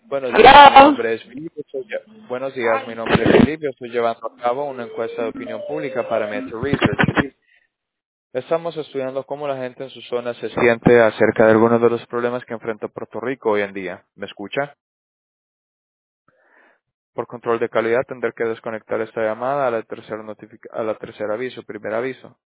Buenos días, mi Hello. nombre es Felipe. Buenos días, mi nombre es Felipe. Estoy llevando a cabo una encuesta de opinión pública para Meta Research. Estamos estudiando cómo la gente en su zona se siente acerca de algunos de los problemas que enfrenta Puerto Rico hoy en día. ¿Me escucha? Por control de calidad tendré que desconectar esta llamada a la tercera aviso, primer aviso.